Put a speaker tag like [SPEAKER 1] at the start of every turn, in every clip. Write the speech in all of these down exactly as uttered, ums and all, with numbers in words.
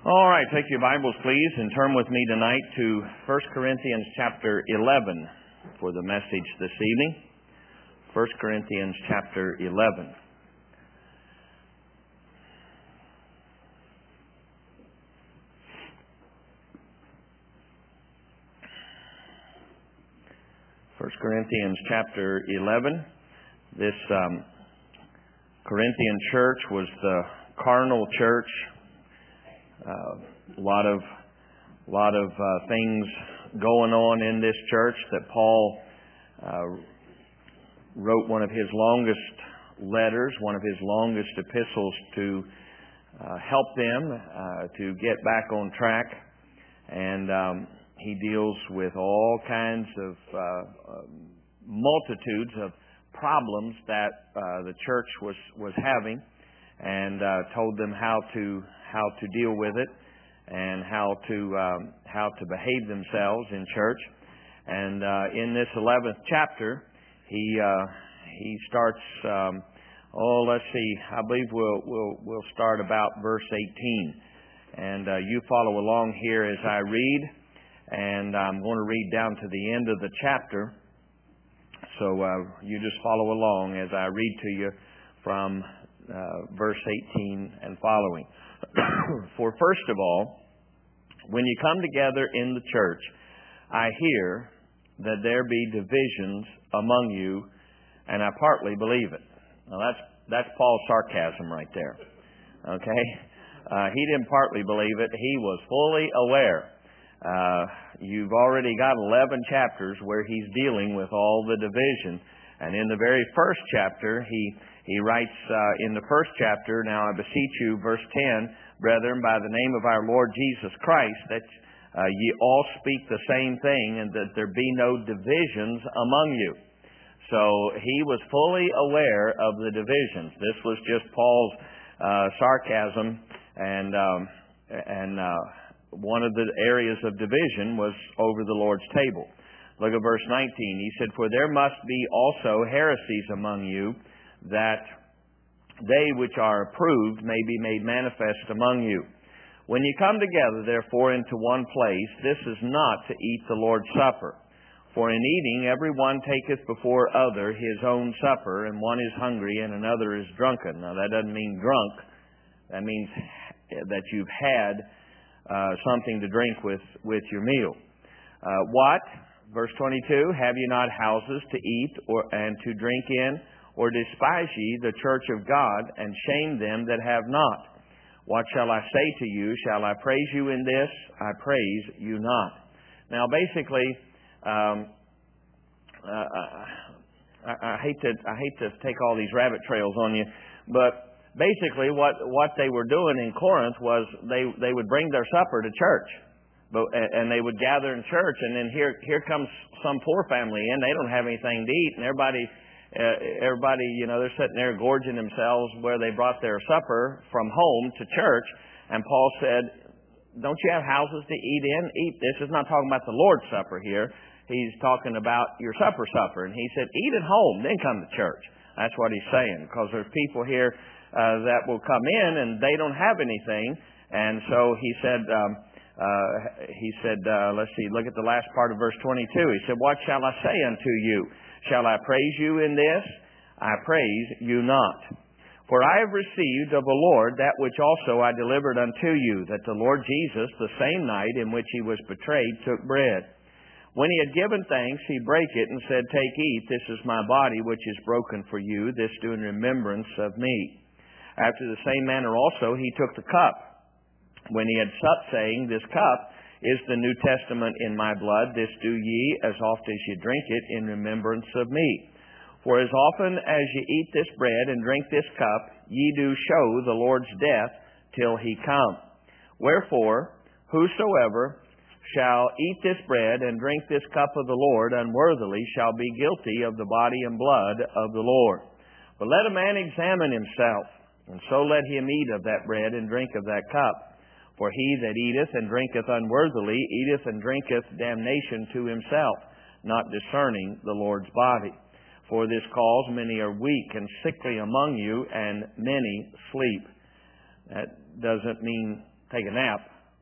[SPEAKER 1] All right, take your Bibles, please, and turn with me tonight to First Corinthians chapter eleven for the message this evening. First Corinthians chapter eleven. First Corinthians chapter eleven. This um, Corinthian church was the carnal church. Uh, a lot of, lot of uh, things going on in this church that Paul uh, wrote one of his longest letters, one of his longest epistles to uh, help them uh, to get back on track. And um, he deals with all kinds of uh, uh, multitudes of problems that uh, the church was, was having, and uh, told them how to how to deal with it and how to um, how to behave themselves in church. And uh, in this eleventh chapter, he uh, he starts. Um, oh, let's see. I believe we'll we'll we'll start about verse eighteen, and uh, you follow along here as I read. And I'm going to read down to the end of the chapter, so uh, you just follow along as I read to you from uh, verse eighteen and following. For first of all, when you come together in the church, I hear that there be divisions among you, and I partly believe it. Now that's that's Paul's sarcasm right there. Okay, uh, he didn't partly believe it; he was fully aware. Uh, you've already got eleven chapters where he's dealing with all the division. And in the very first chapter, he, he writes uh, in the first chapter, now I beseech you, verse ten, brethren, by the name of our Lord Jesus Christ, that uh, ye all speak the same thing, and that there be no divisions among you. So he was fully aware of the divisions. This was just Paul's uh, sarcasm, and um, and uh, one of the areas of division was over the Lord's table. Look at verse nineteen. He said, for there must be also heresies among you, that they which are approved may be made manifest among you. When you come together, therefore, into one place, this is not to eat the Lord's Supper. For in eating, every one taketh before other his own supper, and one is hungry, and another is drunken. Now, that doesn't mean drunk. That means that you've had uh, something to drink with, with your meal. Uh, what? Verse twenty-two, have ye not houses to eat or and to drink in? Or despise ye the church of God, and shame them that have not? What shall I say to you? Shall I praise you in this? I praise you not. Now, basically, um, uh, I, I hate to I hate to take all these rabbit trails on you, but basically, what what they were doing in Corinth was they they would bring their supper to church. But, and they would gather in church, and then here here comes some poor family in. They don't have anything to eat, and everybody, uh, everybody, you know, they're sitting there gorging themselves where they brought their supper from home to church. And Paul said, don't you have houses to eat in? Eat. This is not talking about the Lord's Supper here. He's talking about your supper supper. And he said, eat at home, then come to church. That's what he's saying, because there's people here uh, that will come in, and they don't have anything. And so he said... Um, Uh, he said, uh, let's see, look at the last part of verse twenty-two. He said, what shall I say unto you? Shall I praise you in this? I praise you not. For I have received of the Lord that which also I delivered unto you, that the Lord Jesus, the same night in which he was betrayed, took bread. When he had given thanks, he brake it and said, take, eat, this is my body, which is broken for you. This do in remembrance of me. After the same manner also he took the cup, when he had supped, saying, this cup is the New Testament in my blood. This do ye, as oft as ye drink it, in remembrance of me. For as often as ye eat this bread and drink this cup, ye do show the Lord's death till he come. Wherefore, whosoever shall eat this bread and drink this cup of the Lord unworthily shall be guilty of the body and blood of the Lord. But let a man examine himself, and so let him eat of that bread and drink of that cup. For he that eateth and drinketh unworthily eateth and drinketh damnation to himself, not discerning the Lord's body. For this cause many are weak and sickly among you, and many sleep. That doesn't mean take a nap.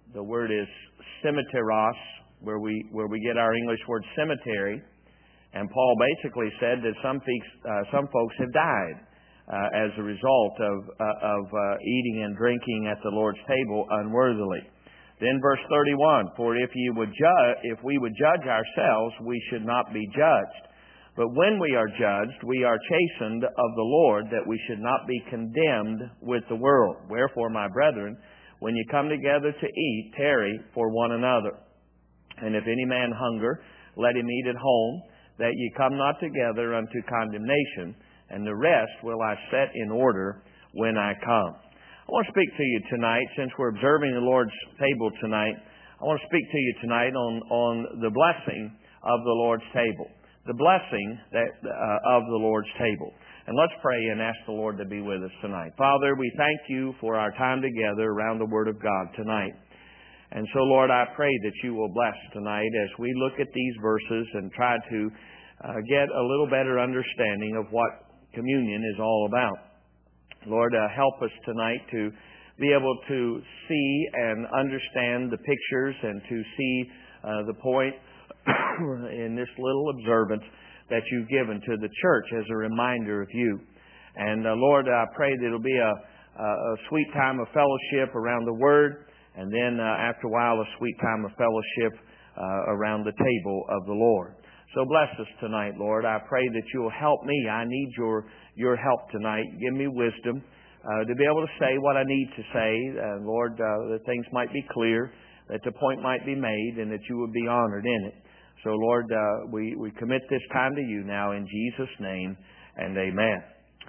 [SPEAKER 1] the word is cemeteros, where we where we get our English word cemetery. And Paul basically said that some folks, uh, some folks have died uh, as a result of uh, of uh, eating and drinking at the Lord's table unworthily. Then verse thirty-one, for if you would ju- if we would judge ourselves, we should not be judged. But when we are judged, we are chastened of the Lord, that we should not be condemned with the world. Wherefore, my brethren, when you come together to eat, tarry for one another. And if any man hunger, let him eat at home, that ye come not together unto condemnation, and the rest will I set in order when I come. I want to speak to you tonight, since we're observing the Lord's table tonight, I want to speak to you tonight on, on the blessing of the Lord's table. The blessing that uh, of the Lord's table. And let's pray and ask the Lord to be with us tonight. Father, we thank you for our time together around the Word of God tonight. And so, Lord, I pray that you will bless tonight as we look at these verses and try to uh, get a little better understanding of what communion is all about. Lord, uh, help us tonight to be able to see and understand the pictures and to see uh, the point in this little observance that you've given to the church as a reminder of you. And uh, Lord, I pray that it'll be a, a sweet time of fellowship around the Word, and then uh, after a while a sweet time of fellowship uh, around the table of the Lord. So bless us tonight, Lord. I pray that you'll help me. I need your your help tonight. Give me wisdom uh, to be able to say what I need to say. Uh, Lord, uh, that things might be clear, that the point might be made, and that you would be honored in it. So, Lord, uh, we, we commit this time to you now in Jesus' name, and amen.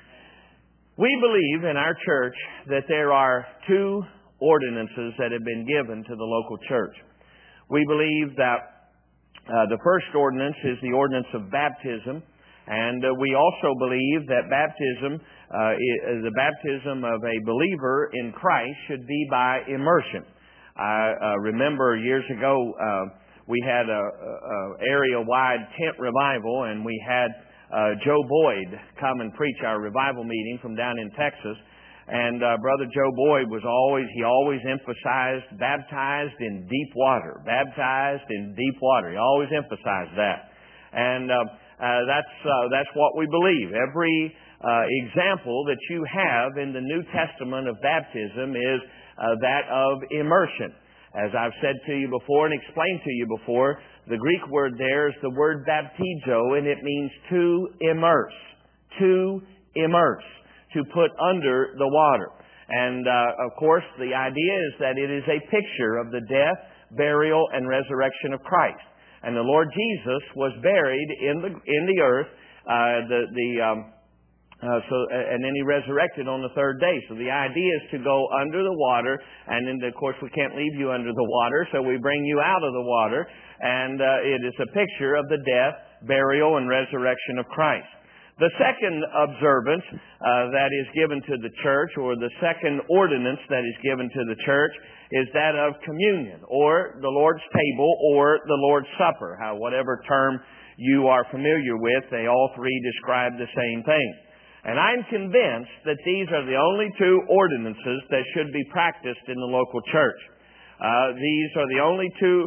[SPEAKER 1] We believe in our church that there are two ordinances that have been given to the local church. We believe that uh, the first ordinance is the ordinance of baptism, and uh, we also believe that baptism, uh, the baptism of a believer in Christ, should be by immersion. I uh, remember years ago, uh, we had a, a area-wide tent revival, and we had uh, Joe Boyd come and preach our revival meeting from down in Texas. And uh, Brother Joe Boyd was always, he always emphasized baptized in deep water, baptized in deep water. He always emphasized that. And uh, uh, that's, uh, that's what we believe. Every uh, example that you have in the New Testament of baptism is uh, that of immersion. As I've said to you before and explained to you before, the Greek word there is the word baptizo, and it means to immerse, to immerse, to put under the water. And, uh, of course, the idea is that it is a picture of the death, burial, and resurrection of Christ. And the Lord Jesus was buried in the in the earth, uh, the the um, Uh, so, and then he resurrected on the third day. So the idea is to go under the water, and then, of course, we can't leave you under the water, so we bring you out of the water. And uh, it is a picture of the death, burial, and resurrection of Christ. The second observance uh, that is given to the church, or the second ordinance that is given to the church, is that of communion, or the Lord's table, or the Lord's Supper. How, whatever term you are familiar with, they all three describe the same thing. And I'm convinced that these are the only two ordinances that should be practiced in the local church. Uh, these are the only two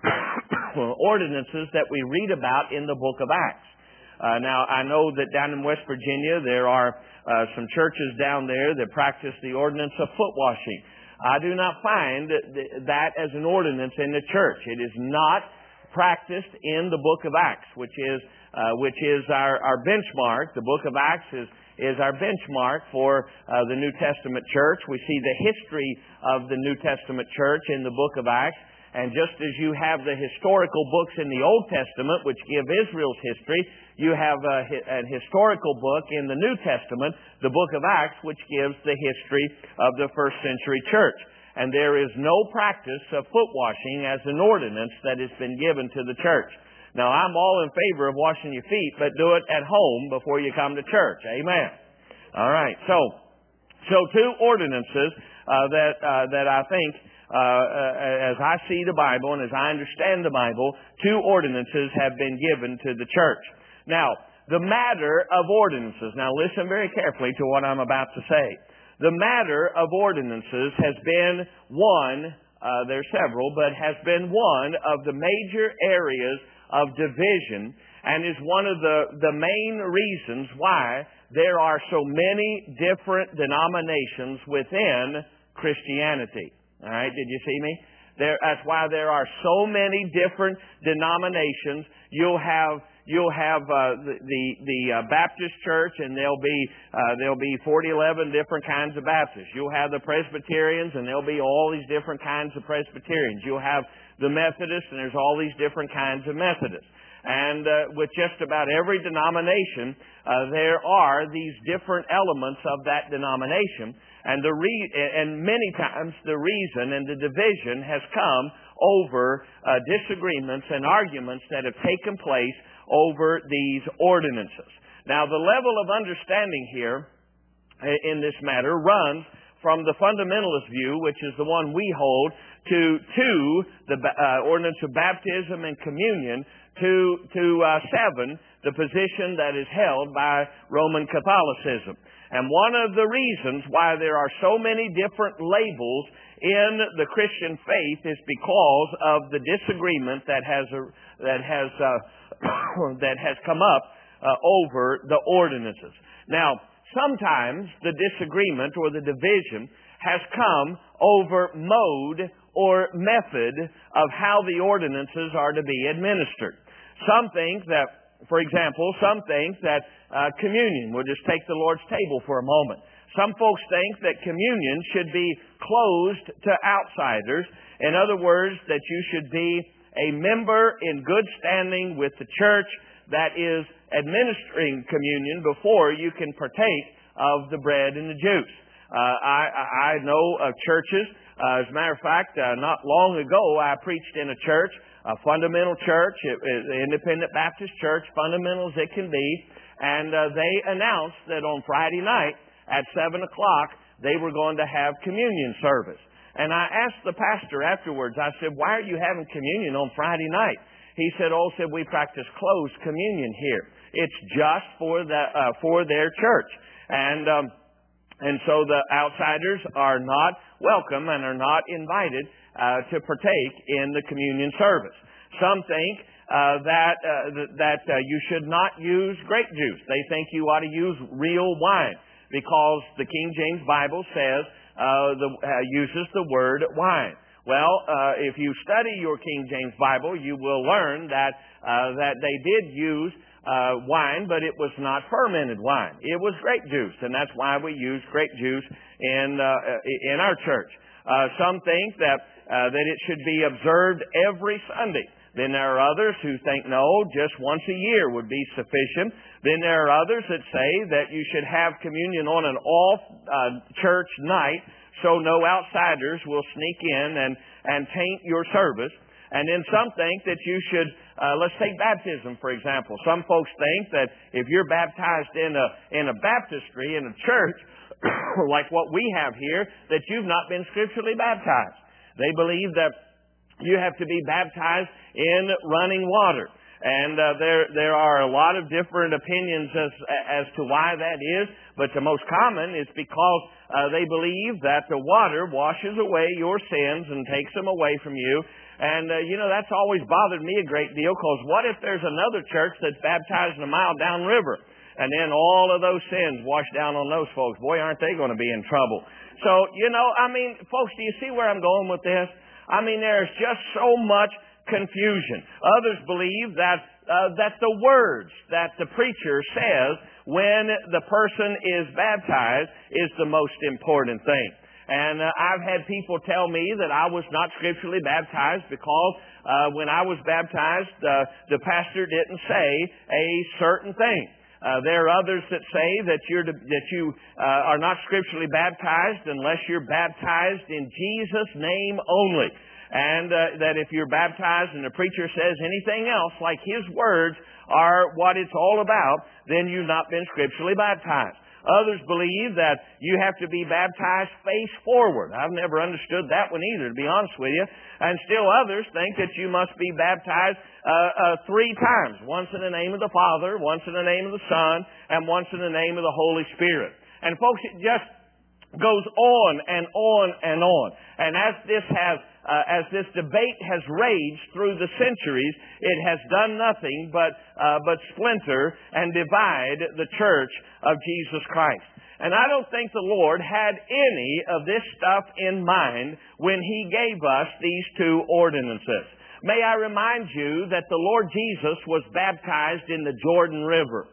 [SPEAKER 1] ordinances that we read about in the book of Acts. Uh, now, I know that down in West Virginia there are uh, some churches down there that practice the ordinance of foot washing. I do not find that as an ordinance in the church. It is not practiced in the book of Acts, which is uh, which is our, our benchmark. The book of Acts is, is our benchmark for uh, the New Testament church. We see the history of the New Testament church in the book of Acts. And just as you have the historical books in the Old Testament, which give Israel's history, you have a, a historical book in the New Testament, the book of Acts, which gives the history of the first century church. And there is no practice of foot washing as an ordinance that has been given to the church. Now, I'm all in favor of washing your feet, but do it at home before you come to church. Amen. All right. So, so two ordinances uh, that uh, that I think, uh, uh, as I see the Bible and as I understand the Bible, two ordinances have been given to the church. Now, the matter of ordinances. Now, listen very carefully to what I'm about to say. The matter of ordinances has been one uh, there are several, but has been one of the major areas of division, and is one of the, the main reasons why there are so many different denominations within Christianity. All right, did you see me? There, that's why there are so many different denominations. You'll have you'll have uh, the the, the uh, Baptist church, and there'll be uh, there'll be forty, eleven different kinds of Baptists. You'll have the Presbyterians, and there'll be all these different kinds of Presbyterians. You'll have the Methodists, and there's all these different kinds of Methodists. And uh, with just about every denomination, uh, there are these different elements of that denomination. And the re- and many times the reason and the division has come over uh, disagreements and arguments that have taken place over these ordinances. Now, the level of understanding here in this matter runs from the fundamentalist view, which is the one we hold, to, to the uh, ordinance of baptism and communion, to, to uh, seven, the position that is held by Roman Catholicism. And one of the reasons why there are so many different labels in the Christian faith is because of the disagreement that has uh, that has uh, that has come up uh, over the ordinances. Now, sometimes the disagreement or the division has come over mode or method of how the ordinances are to be administered. Some think that, for example, some think that uh, communion, we'll just take the Lord's table for a moment. Some folks think that communion should be closed to outsiders. In other words, that you should be a member in good standing with the church that is administering communion before you can partake of the bread and the juice. Uh, I, I know of churches, uh, as a matter of fact, uh, not long ago I preached in a church, a fundamental church, it, it, independent Baptist church, fundamental as it can be, and uh, they announced that on Friday night at seven o'clock they were going to have communion service. And I asked the pastor afterwards, I said, why are you having communion on Friday night? He said, oh, said we practice closed communion here. It's just for the uh, for their church. And um, and so the outsiders are not welcome and are not invited uh, to partake in the communion service. Some think uh, that uh, th- that uh, you should not use grape juice. They think you ought to use real wine because the King James Bible says uh, the uh, uses the word wine. Well, uh, if you study your King James Bible, you will learn that uh, that they did use uh, wine, but it was not fermented wine. It was grape juice, and that's why we use grape juice in uh, in our church. Uh, some think that uh, that it should be observed every Sunday. Then there are others who think, no, just once a year would be sufficient. Then there are others that say that you should have communion on an all-church uh, night so no outsiders will sneak in and, and taint your service. And then some think that you should, uh, let's take baptism, for example. Some folks think that if you're baptized in a, in a baptistry, in a church, like what we have here, that you've not been scripturally baptized. They believe that you have to be baptized in running water. And uh, there there are a lot of different opinions as as to why that is, but the most common is because uh, they believe that the water washes away your sins and takes them away from you. And, uh, you know, that's always bothered me a great deal, because what if there's another church that's baptized a mile downriver, and then all of those sins wash down on those folks? Boy, aren't they going to be in trouble. So, you know, I mean, folks, do you see where I'm going with this? I mean, there's just so much confusion. Others believe that uh, that the words that the preacher says when the person is baptized is the most important thing. And uh, I've had people tell me that I was not scripturally baptized because uh, when I was baptized, uh, the pastor didn't say a certain thing. Uh, there are others that say that you're to, that you uh, are not scripturally baptized unless you're baptized in Jesus' name only. And uh, that if you're baptized and the preacher says anything else like his words are what it's all about, then you've not been scripturally baptized. Others believe that you have to be baptized face forward. I've never understood that one either, to be honest with you. And still others think that you must be baptized uh, uh, three times. Once in the name of the Father, once in the name of the Son, and once in the name of the Holy Spirit. And folks, it just goes on and on and on. And as this has uh, as this debate has raged through the centuries, it has done nothing but, uh, but splinter and divide the church of Jesus Christ. And I don't think the Lord had any of this stuff in mind when He gave us these two ordinances. May I remind you that the Lord Jesus was baptized in the Jordan River.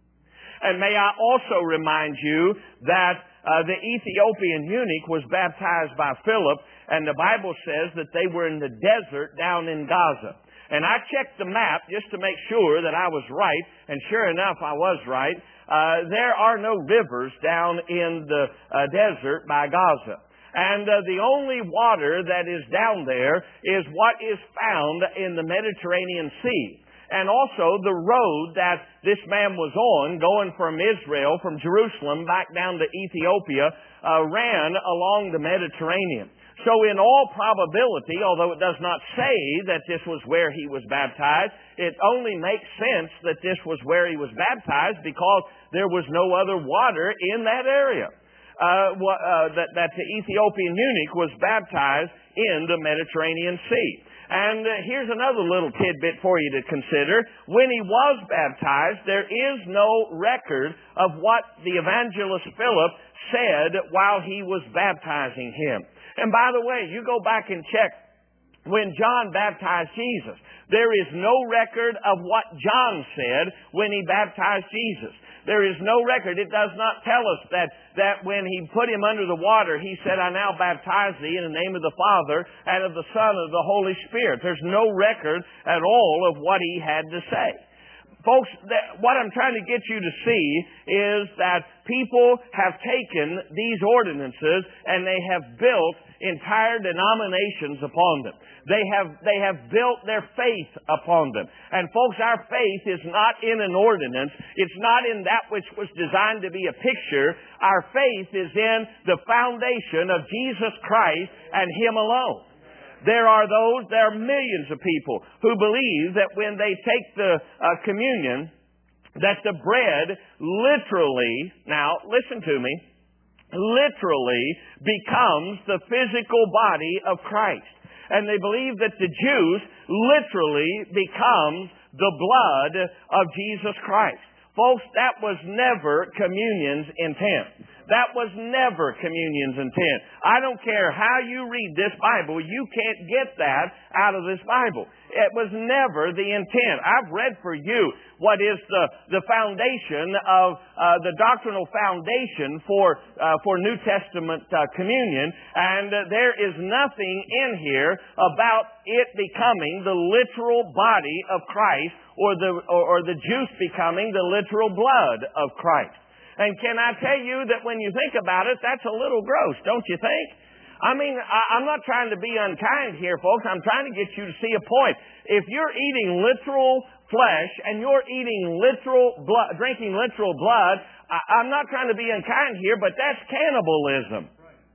[SPEAKER 1] And may I also remind you that uh, the Ethiopian eunuch was baptized by Philip, and the Bible says that they were in the desert down in Gaza. And I checked the map just to make sure that I was right, and sure enough, I was right. Uh, there are no rivers down in the uh, desert by Gaza. And uh, the only water that is down there is what is found in the Mediterranean Sea. And also the road that this man was on, going from Israel, from Jerusalem back down to Ethiopia, uh, ran along the Mediterranean. So in all probability, although it does not say that this was where he was baptized, it only makes sense that this was where he was baptized because there was no other water in that area. Uh, uh, that, that the Ethiopian eunuch was baptized in the Mediterranean Sea. And uh, here's another little tidbit for you to consider. When he was baptized, there is no record of what the evangelist Philip said while he was baptizing him. And by the way, you go back and check when John baptized Jesus. There is no record of what John said when he baptized Jesus. There is no record. It does not tell us that, that when he put him under the water, he said, I now baptize thee in the name of the Father and of the Son and of the Holy Spirit. There's no record at all of what he had to say. Folks, that, what I'm trying to get you to see is that people have taken these ordinances and they have built entire denominations upon them. They have, they have built their faith upon them. And folks, our faith is not in an ordinance. It's not in that which was designed to be a picture. Our faith is in the foundation of Jesus Christ and Him alone. There are those, there are millions of people who believe that when they take the uh, communion, that the bread literally, now listen to me, literally becomes the physical body of Christ. And they believe that the juice literally becomes the blood of Jesus Christ. Folks, that was never communion's intent. That was never communion's intent. I don't care how you read this Bible, you can't get that out of this Bible. It was never the intent. I've read for you what is the, the foundation of, uh, the doctrinal foundation for, uh, for New Testament uh, communion, and uh, there is nothing in here about it becoming the literal body of Christ or the, or, or the juice becoming the literal blood of Christ. And can I tell you that when you think about it, that's a little gross, don't you think? I mean, I, I'm not trying to be unkind here, folks. I'm trying to get you to see a point. If you're eating literal flesh and you're eating literal blood, drinking literal blood, I, I'm not trying to be unkind here, but that's cannibalism.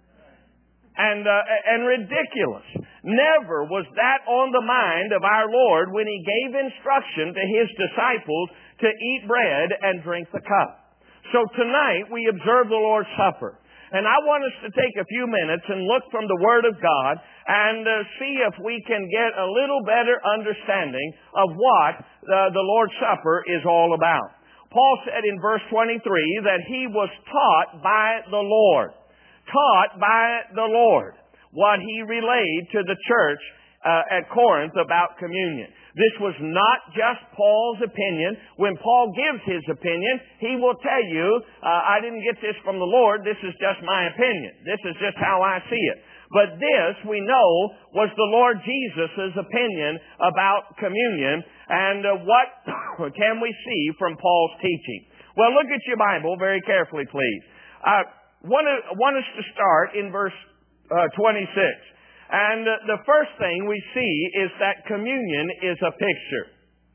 [SPEAKER 1] And, uh, and ridiculous. Never was that on the mind of our Lord when He gave instruction to His disciples to eat bread and drink the cup. So tonight we observe the Lord's Supper. And I want us to take a few minutes and look from the Word of God and uh, see if we can get a little better understanding of what uh, the Lord's Supper is all about. Paul said in verse twenty-three that he was taught by the Lord. Taught by the Lord what he relayed to the church uh, at Corinth about communion. This was not just Paul's opinion. When Paul gives his opinion, he will tell you, uh, I didn't get this from the Lord, this is just my opinion. This is just how I see it. But this, we know, was the Lord Jesus' opinion about communion. And uh, what can we see from Paul's teaching? Well, look at your Bible very carefully, please. I want, to, want us to start in verse uh, twenty-six. And the first thing we see is that communion is a picture.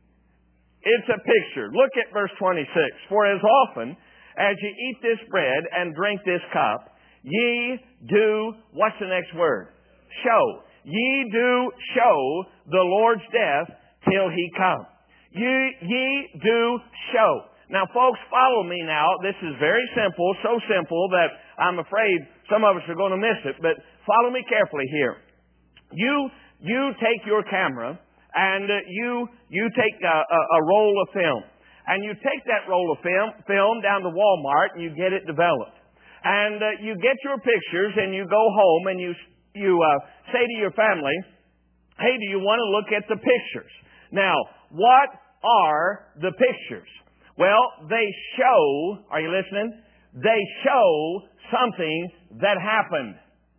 [SPEAKER 1] It's a picture. Look at verse twenty-six. For as often as ye eat this bread and drink this cup, ye do, what's the next word? Show. Ye do show the Lord's death till He come. Ye, ye do show. Now, folks, follow me now. This is very simple, so simple that I'm afraid some of us are going to miss it, but follow me carefully here. You, you take your camera and uh, you, you take a, a, a roll of film. And you take that roll of film, film down to Walmart and you get it developed. And uh, you get your pictures and you go home and you, you uh, say to your family, hey, do you want to look at the pictures? Now, what are the pictures? Well, they show, are you listening? They show something that happened.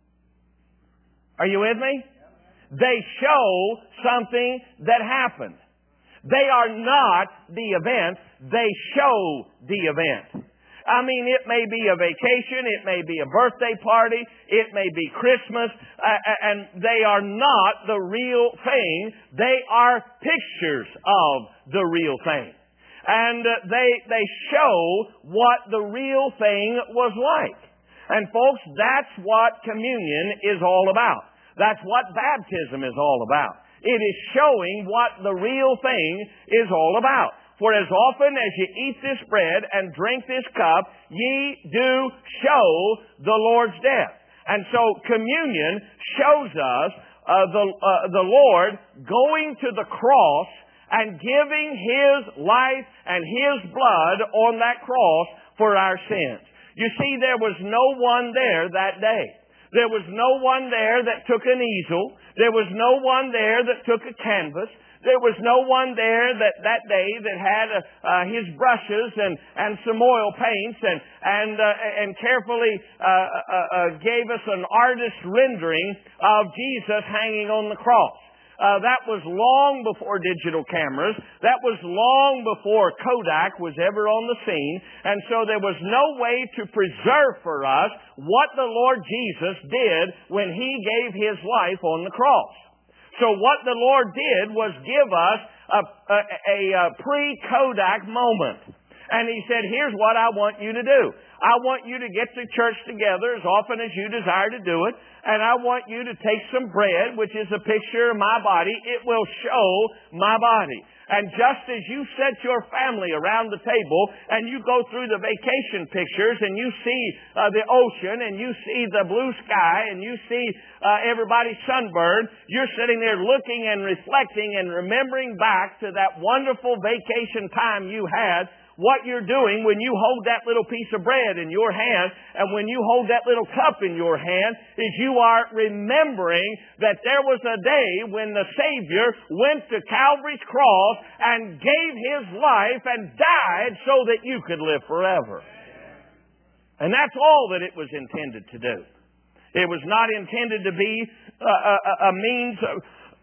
[SPEAKER 1] Are you with me? They show something that happened. They are not the event. They show the event. I mean, it may be a vacation, it may be a birthday party, it may be Christmas, uh, and they are not the real thing. They are pictures of the real thing. And uh, they, they show what the real thing was like. And folks, that's what communion is all about. That's what baptism is all about. It is showing what the real thing is all about. For as often as you eat this bread and drink this cup, ye do show the Lord's death. And so communion shows us uh, the, uh, the Lord going to the cross and giving His life and His blood on that cross for our sins. You see, there was no one there that day. There was no one there that took an easel. There was no one there that took a canvas. There was no one there that, that day that had uh, uh, his brushes and, and some oil paints and, and, uh, and carefully uh, uh, uh, gave us an artist's rendering of Jesus hanging on the cross. Uh, that was long before digital cameras. That was long before Kodak was ever on the scene. And so there was no way to preserve for us what the Lord Jesus did when He gave His life on the cross. So what the Lord did was give us a, a, a, a pre-Kodak moment. And He said, here's what I want you to do. I want you to get the church together as often as you desire to do it. And I want you to take some bread, which is a picture of my body. It will show my body. And just as you set your family around the table and you go through the vacation pictures and you see uh, the ocean and you see the blue sky and you see uh, everybody sunburned, you're sitting there looking and reflecting and remembering back to that wonderful vacation time you had. What you're doing when you hold that little piece of bread in your hand and when you hold that little cup in your hand is you are remembering that there was a day when the Savior went to Calvary's cross and gave His life and died so that you could live forever. And that's all that it was intended to do. It was not intended to be a, a, a means of,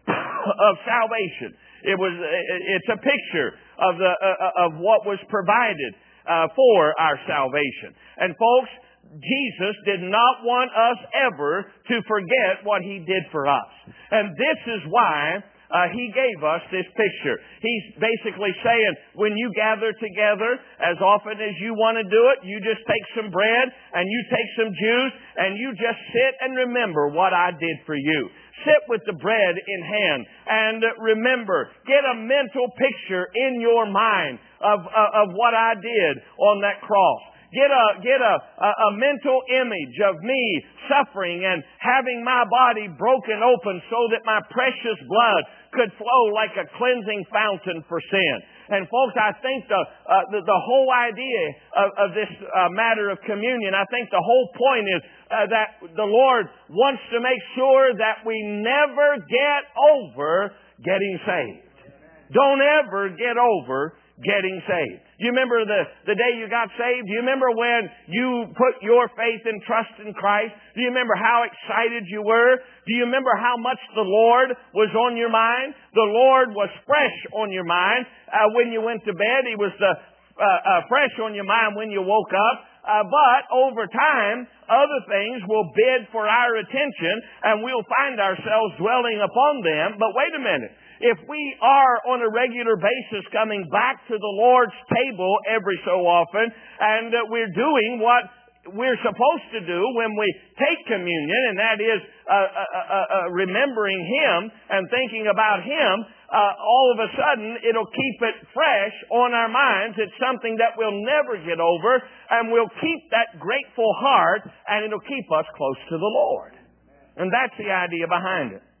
[SPEAKER 1] of salvation. It was, it's a picture of the, uh, of what was provided, uh, for our salvation. And folks, Jesus did not want us ever to forget what He did for us. And this is why Uh, he gave us this picture. He's basically saying, when you gather together, as often as you want to do it, you just take some bread and you take some juice and you just sit and remember what I did for you. Sit with the bread in hand and remember, get a mental picture in your mind of, of, of what I did on that cross. Get a, get a, a, a mental image of me suffering and having my body broken open so that my precious blood could flow like a cleansing fountain for sin. And folks, I think the, uh, the, the whole idea of, of this uh, matter of communion, I think the whole point is uh, that the Lord wants to make sure that we never get over getting saved. Don't ever get over getting saved. Do you remember the, the day you got saved? Do you remember when you put your faith and trust in Christ? Do you remember how excited you were? Do you remember how much the Lord was on your mind? The Lord was fresh on your mind uh, when you went to bed. He was the, uh, uh, fresh on your mind when you woke up. Uh, but over time, other things will bid for our attention and we'll find ourselves dwelling upon them. But wait a minute. If we are on a regular basis coming back to the Lord's table every so often and uh, we're doing what we're supposed to do when we take communion, and that is uh, uh, uh, uh, remembering Him and thinking about Him, uh, all of a sudden it'll keep it fresh on our minds. It's something that we'll never get over, and we'll keep that grateful heart, and it'll keep us close to the Lord. And that's the idea behind it.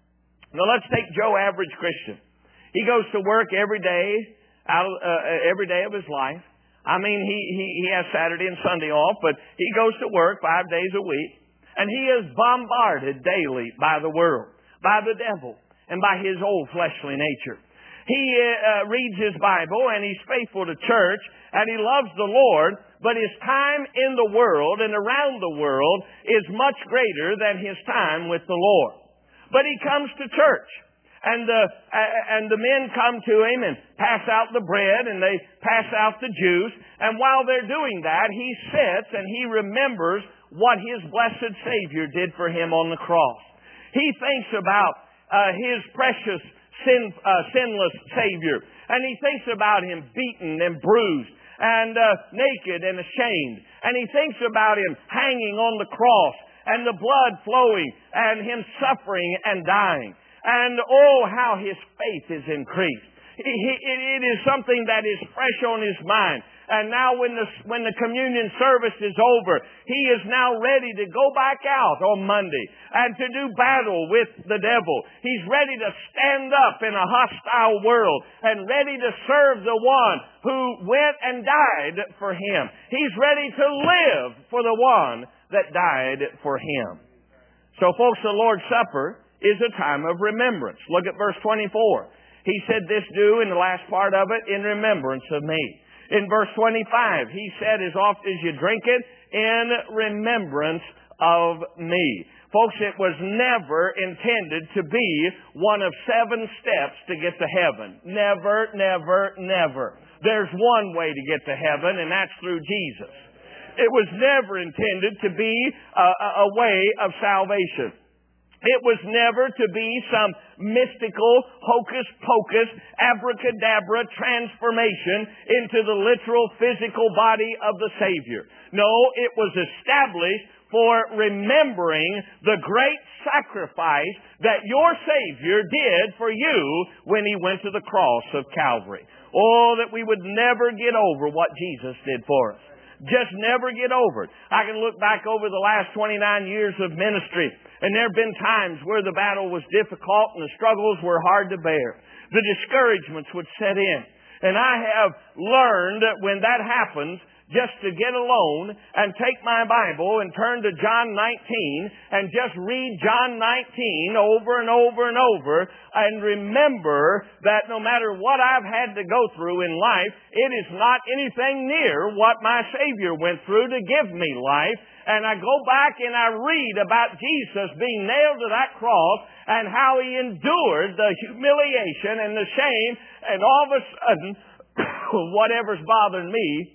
[SPEAKER 1] Now let's take Joe, average Christian. He goes to work every day, out of, uh, every day of his life. I mean, he, he, he has Saturday and Sunday off, but he goes to work five days a week. And he is bombarded daily by the world, by the devil, and by his old fleshly nature. He uh, reads his Bible, and he's faithful to church, and he loves the Lord, but his time in the world and around the world is much greater than his time with the Lord. But he comes to church, and the, uh, and the men come to him and pass out the bread, and they pass out the juice, and while they're doing that, he sits and he remembers what his blessed Savior did for him on the cross. He thinks about uh, his precious sin, uh, sinless Savior, and he thinks about him beaten and bruised and uh, naked and ashamed, and he thinks about him hanging on the cross and the blood flowing and him suffering and dying. And oh, how his faith is increased. He, he, it is something that is fresh on his mind. And now when the, when the communion service is over, he is now ready to go back out on Monday and to do battle with the devil. He's ready to stand up in a hostile world and ready to serve the one who went and died for him. He's ready to live for the one that died for him. So folks, the Lord's Supper is a time of remembrance. Look at verse twenty-four. He said, "This do," in the last part of it, "in remembrance of me." In verse twenty-five, he said, "As oft as you drink it, in remembrance of me." Folks, it was never intended to be one of seven steps to get to heaven. Never, never, never. There's one way to get to heaven, and that's through Jesus. It was never intended to be a, a way of salvation. It was never to be some mystical, hocus-pocus, abracadabra transformation into the literal physical body of the Savior. No, it was established for remembering the great sacrifice that your Savior did for you when He went to the cross of Calvary. Oh, that we would never get over what Jesus did for us. Just never get over it. I can look back over the last twenty-nine years of ministry, and there have been times where the battle was difficult and the struggles were hard to bear. The discouragements would set in. And I have learned that when that happens, just to get alone and take my Bible and turn to John nineteen and just read John nineteen over and over and over and remember that no matter what I've had to go through in life, it is not anything near what my Savior went through to give me life. And I go back and I read about Jesus being nailed to that cross and how He endured the humiliation and the shame, and all of a sudden, whatever's bothering me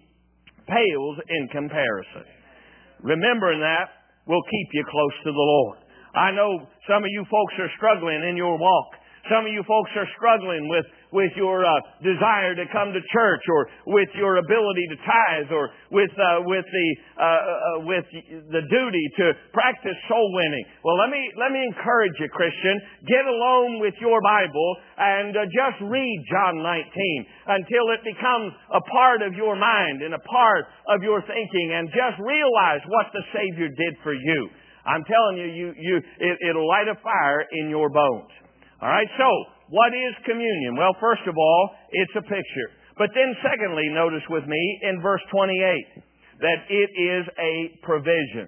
[SPEAKER 1] pales in comparison. Remembering that will keep you close to the Lord. I know some of you folks are struggling in your walk. Some of you folks are struggling with, with your uh, desire to come to church, or with your ability to tithe, or with uh, with the uh, uh, with the duty to practice soul winning. Well, let me let me encourage you, Christian. Get alone with your Bible and uh, just read John nineteen until it becomes a part of your mind and a part of your thinking, and just realize what the Savior did for you. I'm telling you, you you it, it'll light a fire in your bones. All right, so what is communion? Well, first of all, it's a picture. But then secondly, notice with me in verse twenty-eight that it is a provision.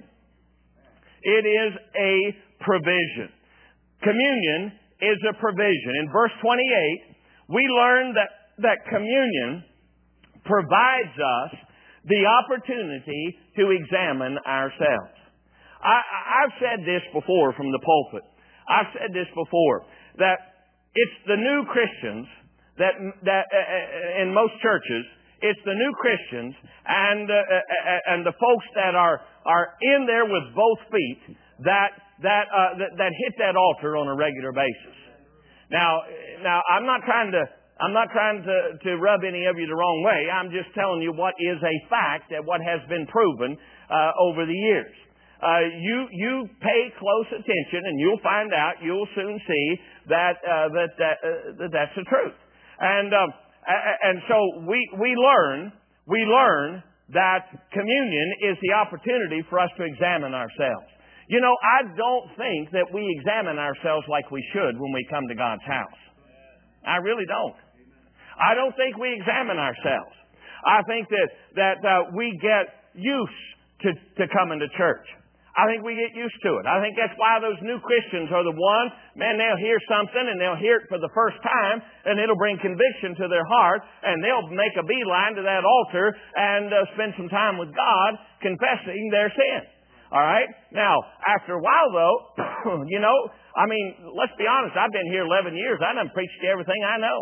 [SPEAKER 1] It is a provision. Communion is a provision. In verse twenty-eight, we learn that, that communion provides us the opportunity to examine ourselves. I, I've said this before from the pulpit. I've said this before, that it's the new Christians that, that uh, in most churches, it's the new Christians and uh, uh, and the folks that are are in there with both feet that that, uh, that that hit that altar on a regular basis. Now, now I'm not trying to I'm not trying to, to rub any of you the wrong way. I'm just telling you what is a fact, that what has been proven uh, over the years. Uh, you you pay close attention, and you'll find out. You'll soon see that uh, that that, uh, that that's the truth. And um, and so we we learn we learn that communion is the opportunity for us to examine ourselves. You know, I don't think that we examine ourselves like we should when we come to God's house. I really don't. I don't think we examine ourselves. I think that, that uh, we get used to, to coming to church. I think we get used to it. I think that's why those new Christians are the ones, man, they'll hear something and they'll hear it for the first time and it'll bring conviction to their heart and they'll make a beeline to that altar and uh, spend some time with God confessing their sin. All right? Now, after a while though, you know, I mean, let's be honest, I've been here eleven years. I done preached everything I know.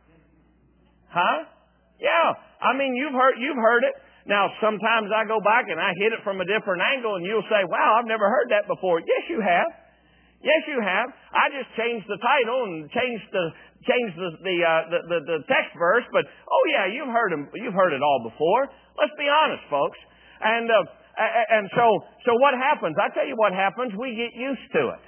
[SPEAKER 1] Huh? Yeah. I mean, you've heard, you've heard it. Now, sometimes I go back and I hit it from a different angle and you'll say, wow, I've never heard that before. Yes, you have. Yes, you have. I just changed the title and changed the changed the the, uh, the, the the text verse, but oh yeah, you've heard them, you've heard it all before. Let's be honest, folks. And uh, and so so what happens? I tell you what happens. We get used to it.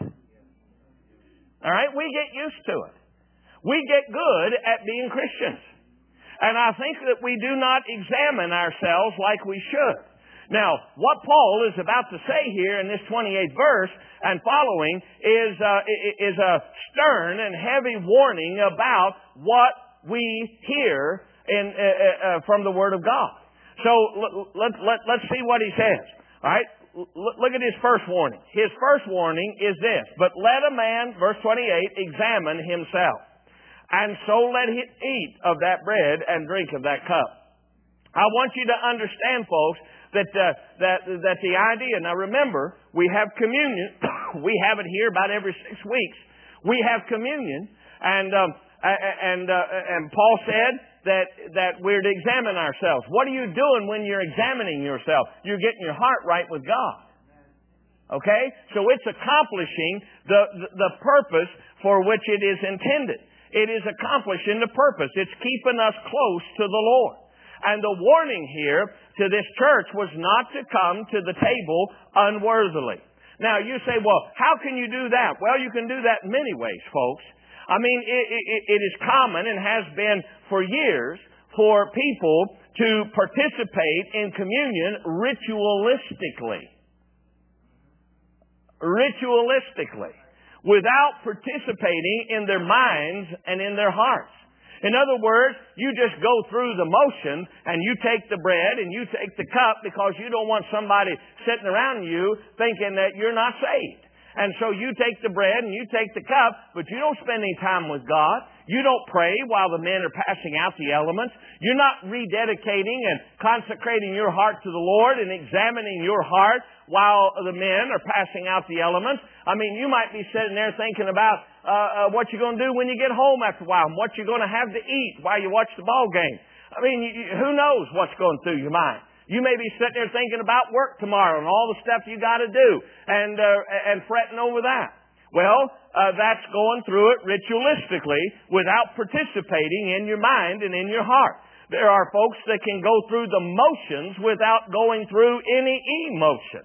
[SPEAKER 1] All right, we get used to it. We get good at being Christians. And I think that we do not examine ourselves like we should. Now, what Paul is about to say here in this twenty-eighth verse and following is, uh, is a stern and heavy warning about what we hear in, uh, uh, from the Word of God. So let, let, let's see what he says. All right? Look at his first warning. His first warning is this: but let a man, verse twenty-eight, examine himself. And so let him eat of that bread and drink of that cup. I want you to understand, folks, that uh, that that the idea. Now, remember, we have communion. We have it here about every six weeks. We have communion, and um, and uh, and Paul said that that we're to examine ourselves. What are you doing when you're examining yourself? You're getting your heart right with God. Okay, so it's accomplishing the the, the purpose for which it is intended. It is accomplishing the purpose. It's keeping us close to the Lord. And the warning here to this church was not to come to the table unworthily. Now, you say, well, how can you do that? Well, you can do that in many ways, folks. I mean, it, it, it is common and has been for years for people to participate in communion ritualistically. Ritualistically. Without participating in their minds and in their hearts. In other words, you just go through the motions and you take the bread and you take the cup because you don't want somebody sitting around you thinking that you're not saved. And so you take the bread and you take the cup, but you don't spend any time with God. You don't pray while the men are passing out the elements. You're not rededicating and consecrating your heart to the Lord and examining your heart while the men are passing out the elements. I mean, you might be sitting there thinking about uh, uh, what you're going to do when you get home after a while and what you're going to have to eat while you watch the ball game. I mean, you, who knows what's going through your mind? You may be sitting there thinking about work tomorrow and all the stuff you got to do and uh, and fretting over that. Well, uh, that's going through it ritualistically without participating in your mind and in your heart. There are folks that can go through the motions without going through any emotion.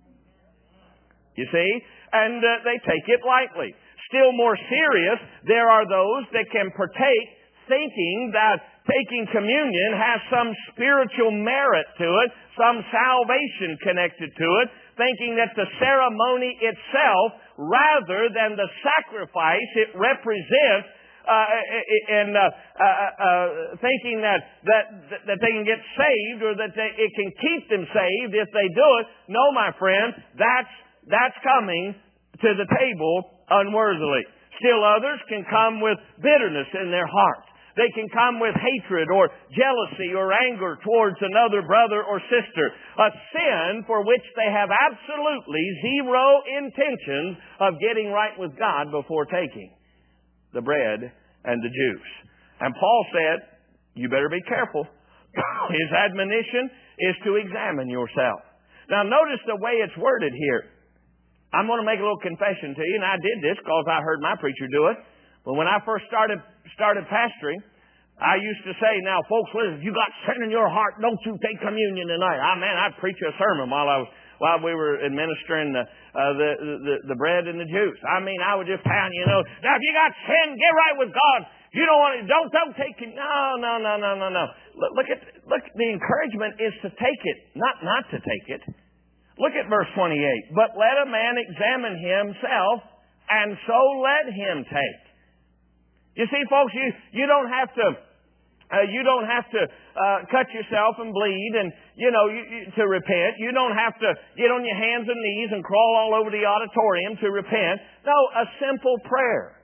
[SPEAKER 1] You see? And uh, they take it lightly. Still more serious, there are those that can partake thinking that taking communion has some spiritual merit to it, some salvation connected to it, thinking that the ceremony itself, rather than the sacrifice it represents, uh, and uh, uh, uh, thinking that, that that they can get saved or that they, it can keep them saved if they do it. No, my friend, that's that's coming to the table unworthily. Still others can come with bitterness in their hearts. They can come with hatred or jealousy or anger towards another brother or sister. A sin for which they have absolutely zero intention of getting right with God before taking the bread and the juice. And Paul said, you better be careful. His admonition is to examine yourself. Now notice the way it's worded here. I'm going to make a little confession to you, and I did this because I heard my preacher do it. But when I first started started pastoring, I used to say, now folks, listen, if you got sin in your heart, don't you take communion tonight. Ah, man, I'd preach a sermon while I was while we were administering the, uh, the, the the bread and the juice. I mean, I would just pound, you know, now if you got sin, get right with God. You don't want to, don't don't take it. No, no, no, no, no, no. Look, look at look. The encouragement is to take it, not not to take it. Look at verse twenty-eight. But let a man examine himself, and so let him take. You see, folks, you, you don't have to, uh, you don't have to, uh, cut yourself and bleed and, you know, you, you, to repent. You don't have to get on your hands and knees and crawl all over the auditorium to repent. No, a simple prayer.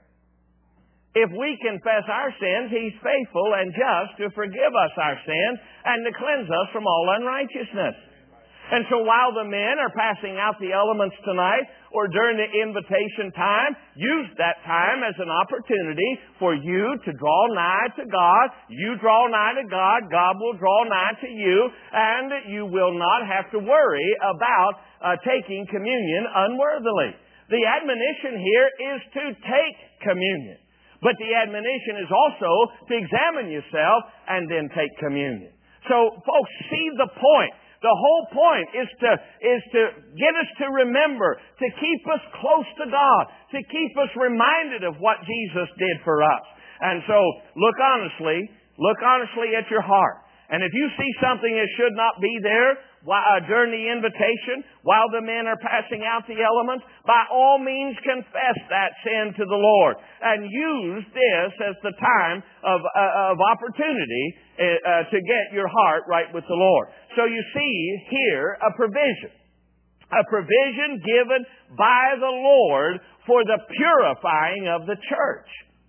[SPEAKER 1] If we confess our sins, He's faithful and just to forgive us our sins and to cleanse us from all unrighteousness. And so while the men are passing out the elements tonight, or during the invitation time, use that time as an opportunity for you to draw nigh to God. You draw nigh to God, God will draw nigh to you, and you will not have to worry about uh, taking communion unworthily. The admonition here is to take communion. But the admonition is also to examine yourself and then take communion. So, folks, see the point. The whole point is to, is to get us to remember, to keep us close to God, to keep us reminded of what Jesus did for us. And so, look honestly, look honestly at your heart. And if you see something that should not be there while, uh, during the invitation, while the men are passing out the elements, by all means confess that sin to the Lord. And use this as the time of, uh, of opportunity uh, to get your heart right with the Lord. So you see here a provision. A provision given by the Lord for the purifying of the church.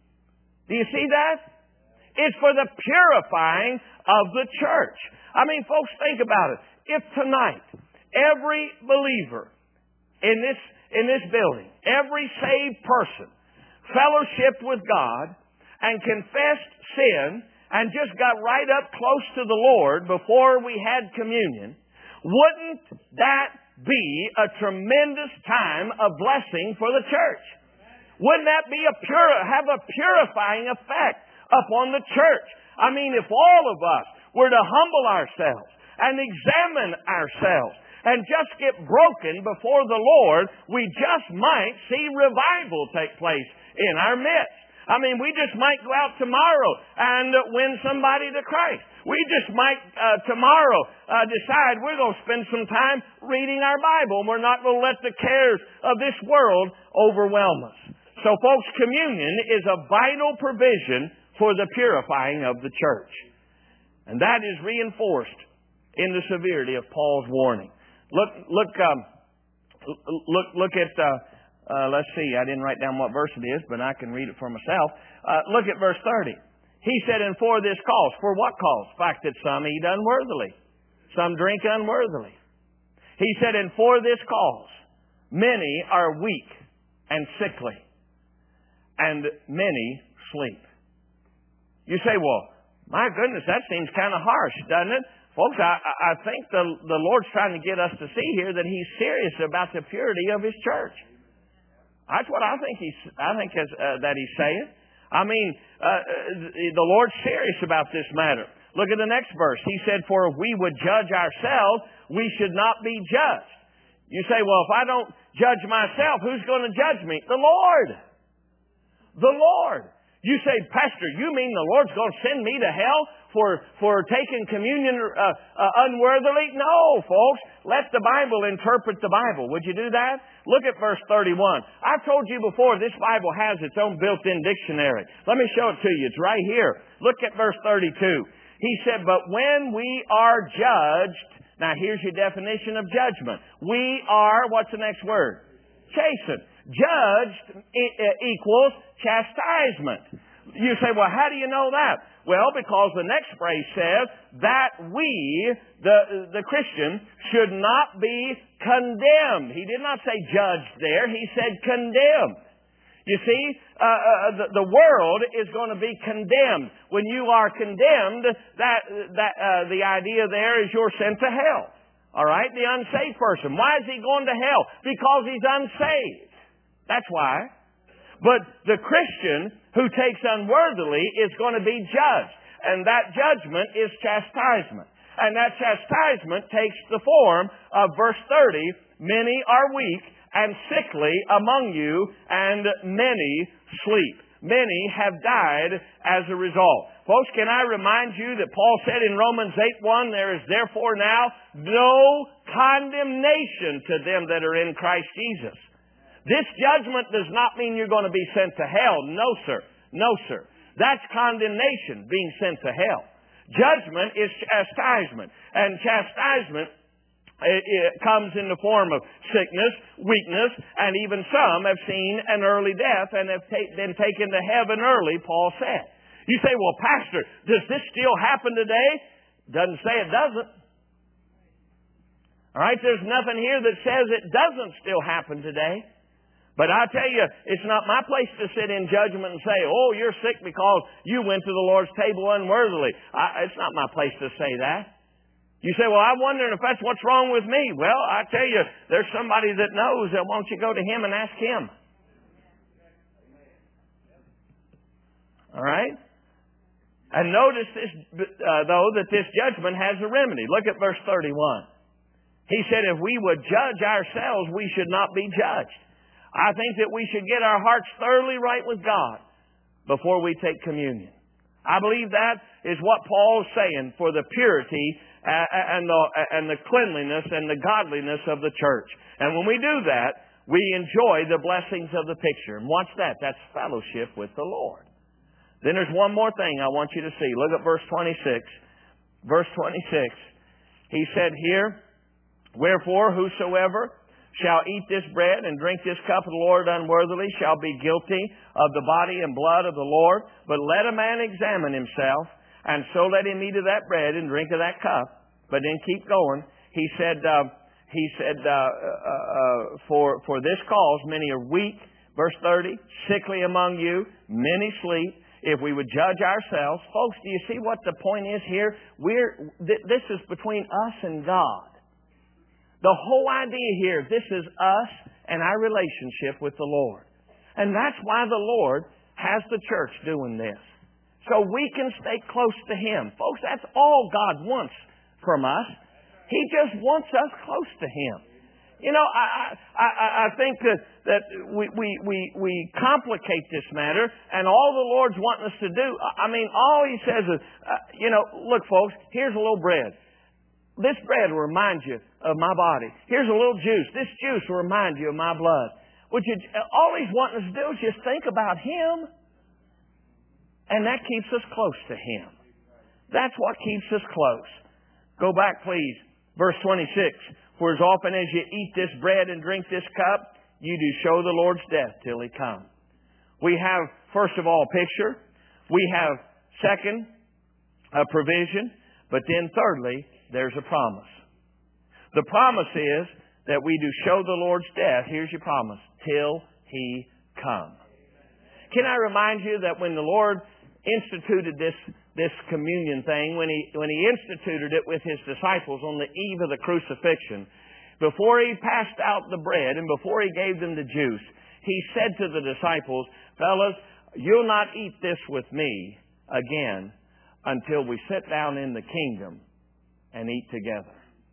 [SPEAKER 1] Do you see that? It's for the purifying of the church. I mean, folks, think about it. If tonight, every believer in this, in this building, every saved person, fellowshiped with God and confessed sin and just got right up close to the Lord before we had communion, wouldn't that be a tremendous time of blessing for the church? Wouldn't that be a pure, have a purifying effect upon the church? I mean, if all of us were to humble ourselves and examine ourselves and just get broken before the Lord, we just might see revival take place in our midst. I mean, we just might go out tomorrow and win somebody to Christ. We just might uh, tomorrow uh, decide we're going to spend some time reading our Bible, and we're not going to let the cares of this world overwhelm us. So, folks, communion is a vital provision for the purifying of the church. And that is reinforced in the severity of Paul's warning. Look, look, um, look, look at, uh, uh, let's see, I didn't write down what verse it is, but I can read it for myself. Uh, look at verse thirty. He said, and for this cause. For what cause? The fact that some eat unworthily. Some drink unworthily. He said, and for this cause, many are weak and sickly, and many sleep. You say, well, my goodness, that seems kind of harsh, doesn't it? Folks, I, I think the, the Lord's trying to get us to see here that He's serious about the purity of His church. That's what I think He's, I think has, uh, that He's saying. I mean, uh, the Lord's serious about this matter. Look at the next verse. He said, for if we would judge ourselves, we should not be judged. You say, well, if I don't judge myself, who's going to judge me? The Lord. The Lord. You say, Pastor, you mean the Lord's going to send me to hell for, for taking communion uh, uh, unworthily? No, folks. Let the Bible interpret the Bible. Would you do that? Look at verse thirty-one. I've told you before, this Bible has its own built-in dictionary. Let me show it to you. It's right here. Look at verse thirty-two. He said, but when we are judged, now here's your definition of judgment. We are, what's the next word? Chastened. Judged equals chastisement. You say, well, how do you know that? Well, because the next phrase says that we, the, the Christian, should not be condemned. He did not say judged there. He said condemned. You see, uh, uh, the, the world is going to be condemned. When you are condemned, that, that uh, the idea there is you're sent to hell. All right? The unsaved person. Why is he going to hell? Because he's unsaved. That's why. But the Christian who takes unworthily is going to be judged. And that judgment is chastisement. And that chastisement takes the form of verse thirty, many are weak and sickly among you, and many sleep. Many have died as a result. Folks, can I remind you that Paul said in Romans eight one, there is therefore now no condemnation to them that are in Christ Jesus. This judgment does not mean you're going to be sent to hell. No, sir. No, sir. That's condemnation, being sent to hell. Judgment is chastisement. And chastisement it, it comes in the form of sickness, weakness, and even some have seen an early death and have ta- been taken to heaven early, Paul said. You say, well, Pastor, does this still happen today? Doesn't say it doesn't. All right, there's nothing here that says it doesn't still happen today. But I tell you, it's not my place to sit in judgment and say, oh, you're sick because you went to the Lord's table unworthily. I, it's not my place to say that. You say, well, I'm wondering if that's what's wrong with me. Well, I tell you, there's somebody that knows, and why don't you go to him and ask him? All right? And notice this, uh, though, that this judgment has a remedy. Look at verse thirty-one. He said, if we would judge ourselves, we should not be judged. I think that we should get our hearts thoroughly right with God before we take communion. I believe that is what Paul's saying for the purity and the, and the cleanliness and the godliness of the church. And when we do that, we enjoy the blessings of the picture. And what's that? That's fellowship with the Lord. Then there's one more thing I want you to see. Look at verse twenty-six. Verse twenty-six. He said here, wherefore whosoever shall eat this bread and drink this cup of the Lord unworthily shall be guilty of the body and blood of the Lord. But let a man examine himself, and so let him eat of that bread and drink of that cup. But then keep going. He said, uh, he said, uh, uh, uh, for for this cause many are weak. Verse thirty, sickly among you, many sleep. If we would judge ourselves, folks, do you see what the point is here? We're th- this is between us and God. The whole idea here, this is us and our relationship with the Lord. And that's why the Lord has the church doing this. So we can stay close to Him. Folks, that's all God wants from us. He just wants us close to Him. You know, I I, I think that, that we, we, we, we complicate this matter, and all the Lord's wanting us to do, I mean, all He says is, uh, you know, look, folks, here's a little bread. This bread will remind you of my body. Here's a little juice. This juice will remind you of my blood. Would you, all He's wanting us to do is just think about Him. And that keeps us close to Him. That's what keeps us close. Go back, please. Verse twenty-six. For as often as you eat this bread and drink this cup, you do show the Lord's death till He come. We have, first of all, picture. We have, second, a provision. But then thirdly, there's a promise. The promise is that we do show the Lord's death. Here's your promise. Till He come. Can I remind you that when the Lord instituted this, this communion thing, when he, when He instituted it with His disciples on the eve of the crucifixion, before He passed out the bread and before He gave them the juice, He said to the disciples, fellas, you'll not eat this with me again until we sit down in the kingdom and eat together.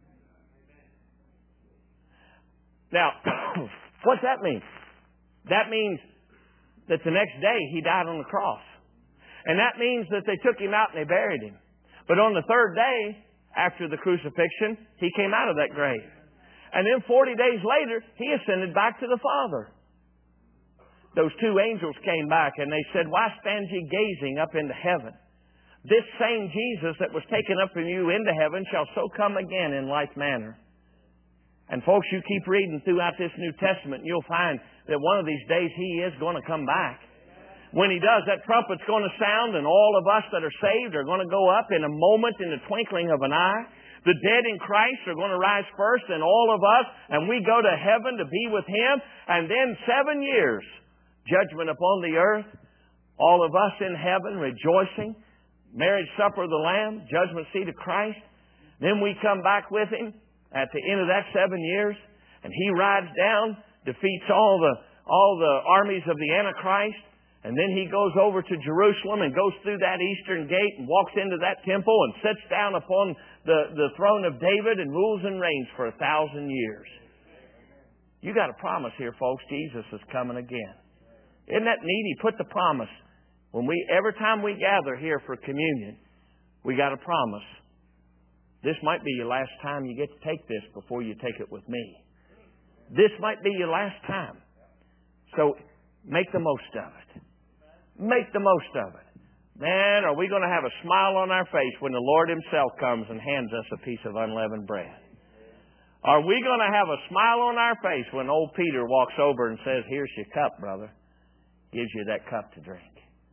[SPEAKER 1] Now, what's that mean? That means that the next day He died on the cross. And that means that they took Him out and they buried Him. But on the third day, after the crucifixion, He came out of that grave. And then forty days later, He ascended back to the Father. Those two angels came back and they said, why stand ye gazing up into heaven? This same Jesus that was taken up from you into heaven shall so come again in like manner. And folks, you keep reading throughout this New Testament and you'll find that one of these days He is going to come back. When He does, that trumpet's going to sound and all of us that are saved are going to go up in a moment, in the twinkling of an eye. The dead in Christ are going to rise first and all of us, and we go to heaven to be with Him. And then seven years, judgment upon the earth, all of us in heaven rejoicing, marriage supper of the Lamb, judgment seat of Christ. Then we come back with Him at the end of that seven years, and He rides down, defeats all the all the armies of the Antichrist, and then He goes over to Jerusalem and goes through that eastern gate and walks into that temple and sits down upon the, the throne of David and rules and reigns for a thousand years. You got a promise here, folks. Jesus is coming again. Isn't that neat? He put the promise. When we, every time we gather here for communion, we got a promise. This might be your last time you get to take this before you take it with me. This might be your last time. So make the most of it. Make the most of it. Man, are we going to have a smile on our face when the Lord Himself comes and hands us a piece of unleavened bread? Are we going to have a smile on our face when old Peter walks over and says, here's your cup, brother. Gives you that cup to drink.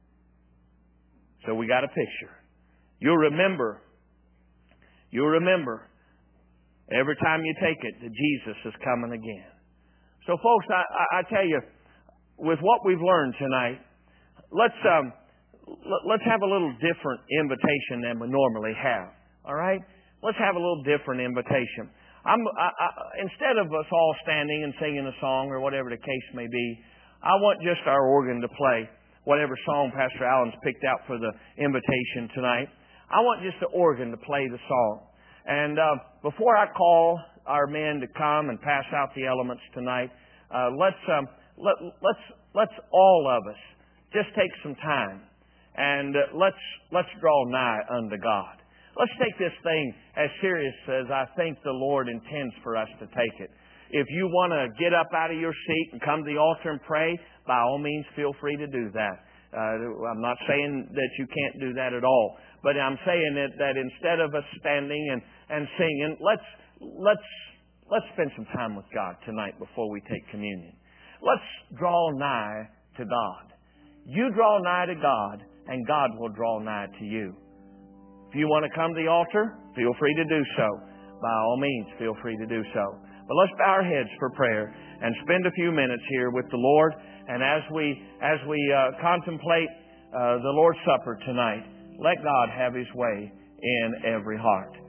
[SPEAKER 1] So we got a picture. You'll remember, you'll remember every time you take it that Jesus is coming again. So folks, I, I, I tell you, with what we've learned tonight, let's, um, let's have a little different invitation than we normally have. All right? Let's have a little different invitation. I'm, I, I, instead of us all standing and singing a song or whatever the case may be, I want just our organ to play whatever song Pastor Allen's picked out for the invitation tonight. I want just the organ to play the song. And uh, before I call our men to come and pass out the elements tonight, uh, let's um, let, let's let's all of us just take some time and uh, let's let's draw nigh unto God. Let's take this thing as serious as I think the Lord intends for us to take it. If you want to get up out of your seat and come to the altar and pray, by all means, feel free to do that. Uh, I'm not saying that you can't do that at all, but I'm saying that, that instead of us standing and, and singing, let's let's let's spend some time with God tonight before we take communion. Let's draw nigh to God. You draw nigh to God, and God will draw nigh to you. If you want to come to the altar, feel free to do so. By all means, feel free to do so. But let's bow our heads for prayer and spend a few minutes here with the Lord. And as we as we uh, contemplate uh, the Lord's Supper tonight, let God have His way in every heart.